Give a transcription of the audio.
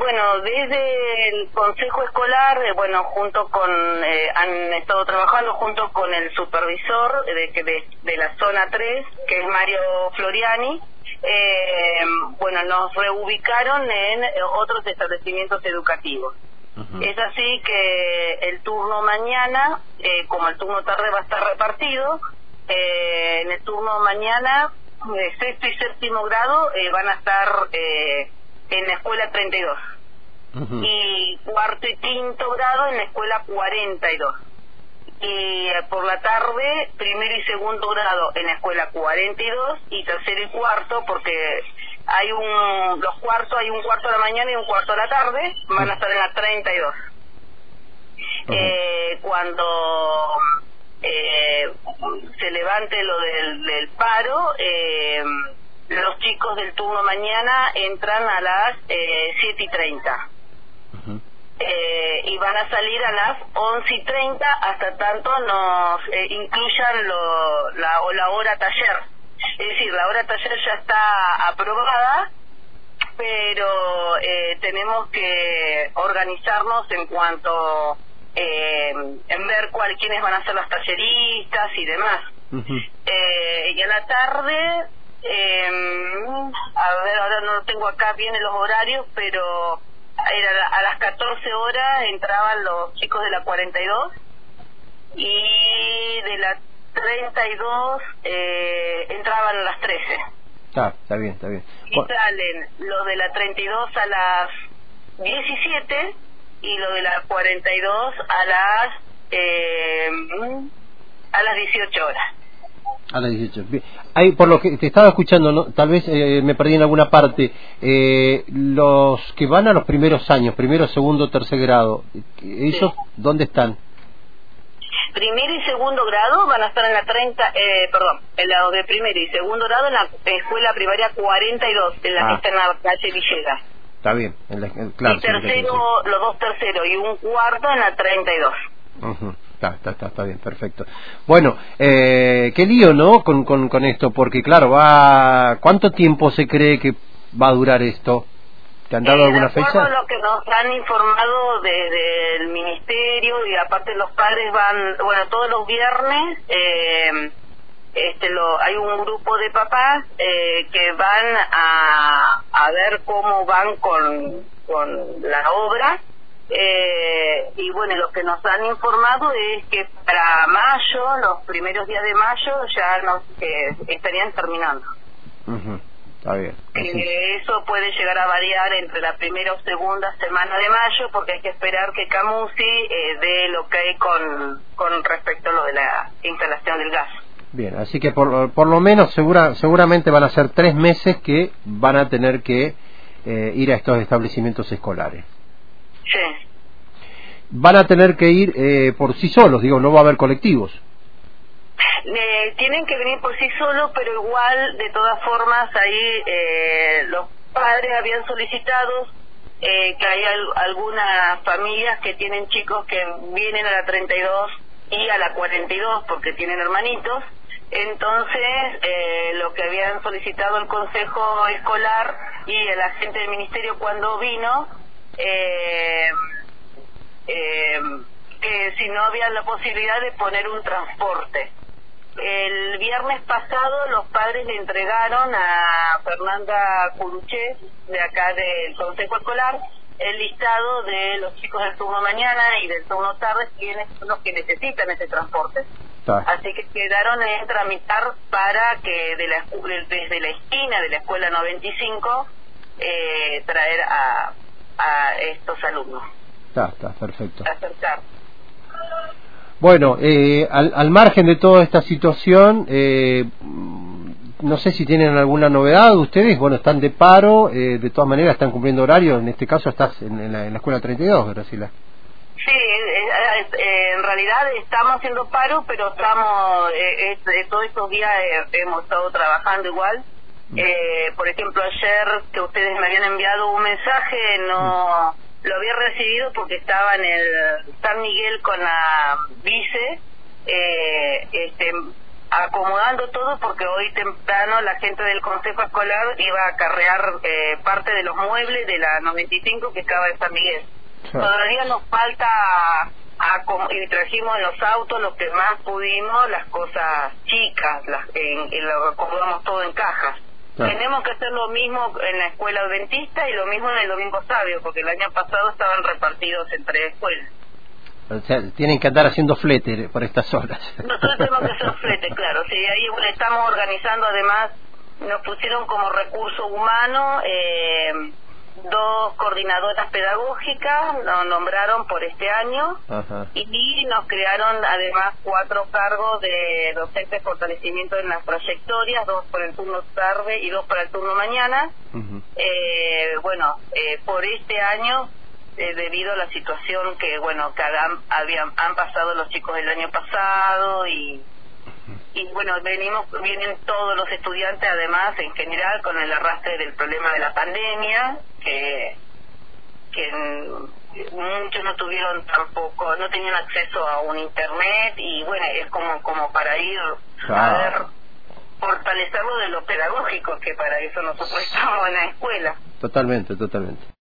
bueno, desde el Consejo Escolar, bueno, junto con, han estado trabajando junto con el supervisor de la zona 3, que es Mario Floriani. Bueno, nos reubicaron en otros establecimientos educativos. Es así que el turno mañana, como el turno tarde va a estar repartido, en el turno mañana, sexto y séptimo grado van a estar en la escuela 32. Y cuarto y quinto grado en la escuela 42. Y por la tarde, primero y segundo grado en la escuela 42 y tercero y cuarto, porque hay un cuarto a la mañana y un cuarto a la tarde, van a estar en la 32. Cuando se levante lo del paro, los chicos del turno mañana entran a las 7:30. Y van a salir a las 11:30 hasta tanto nos incluyan la hora taller. Es decir, la hora taller ya está aprobada, pero tenemos que organizarnos en cuanto en ver quiénes van a ser las talleristas y demás. Y a la tarde, a ver, ahora no lo tengo acá bien en los horarios, pero a las 14 horas entraban los chicos de la 42 y de la 32 entraban a las 13. Está bien. Y salen los de la 32 a las 17 y los de la 42 a las 18 horas. A las 18. Bien. Ahí, por lo que te estaba escuchando, ¿no? Tal vez me perdí en alguna parte. Los que van a los primeros años, primero, segundo, tercer grado, ¿ellos dónde están? Primero y segundo grado van a estar en la 30, en la de primero y segundo grado en la escuela primaria 42, en la que está en la calle Villegas. Está bien, claro. Y tercero, los dos terceros y un cuarto en la 32. Está bien, perfecto. Bueno, qué lío, ¿no? Con esto, porque claro, ¿cuánto tiempo se cree que va a durar esto? ¿Te han dado alguna fecha? De acuerdo a lo que nos han informado desde el ministerio, y aparte los padres van, bueno, todos los viernes, hay un grupo de papás que van a ver cómo van con la obra. Y bueno, lo que nos han informado es que para mayo, los primeros días de mayo, ya estarían terminando. Está bien. Eso puede llegar a variar entre la primera o segunda semana de mayo, porque hay que esperar que Camusi dé el ok con respecto a lo de la instalación del gas. Bien, así que por lo menos seguramente van a ser 3 meses que van a tener que ir a estos establecimientos escolares. Sí. Van a tener que ir por sí solos, digo, no va a haber colectivos. Tienen que venir por sí solos, pero igual, de todas formas, ahí los padres habían solicitado que hay algunas familias que tienen chicos que vienen a la 32 y a la 42 porque tienen hermanitos. Entonces, lo que habían solicitado el Consejo Escolar y el agente del Ministerio cuando vino, que si no había la posibilidad de poner un transporte. El viernes pasado los padres le entregaron a Fernanda Curuché, de acá del Consejo Escolar, el listado de los chicos del turno mañana y del turno tarde, quienes son los que necesitan ese transporte. Así que quedaron en tramitar para que desde la esquina de la escuela 95 traer a estos alumnos. Está perfecto. Acercar. Bueno, al margen de toda esta situación, no sé si tienen alguna novedad ustedes. Bueno, están de paro, de todas maneras están cumpliendo horario. En este caso estás en la escuela 32, Graciela. Sí, en realidad estamos haciendo paro, pero estamos todos estos días hemos estado trabajando igual. Por ejemplo, ayer que ustedes me habían enviado un mensaje, no lo había recibido porque estaba en el San Miguel con la vice, acomodando todo, porque hoy temprano la gente del Consejo Escolar iba a acarrear parte de los muebles de la 95 que estaba en San Miguel. Todavía nos falta y trajimos en los autos lo que más pudimos, las cosas chicas, lo acomodamos todo en cajas. Tenemos que hacer lo mismo en la escuela adventista y lo mismo en el Domingo Sabio, porque el año pasado estaban repartidos en 3 escuelas. O sea, tienen que andar haciendo flete por estas horas. Nosotros tenemos que hacer flete, claro. Sí, ahí estamos organizando, además, nos pusieron como recurso humano 2 coordinadoras pedagógicas, nos nombraron por este año. Ajá. Y nos crearon además 4 cargos de docentes de fortalecimiento en las trayectorias, 2 por el turno tarde y 2 para el turno mañana. Uh-huh. Por este año, debido a la situación que han pasado los chicos el año pasado y vienen todos los estudiantes además en general con el arrastre del problema de la pandemia, que muchos no tuvieron tampoco, no tenían acceso a un internet, y bueno, es como para ir a ver, fortalecerlo de lo pedagógico, que para eso nosotros estamos en la escuela. Totalmente.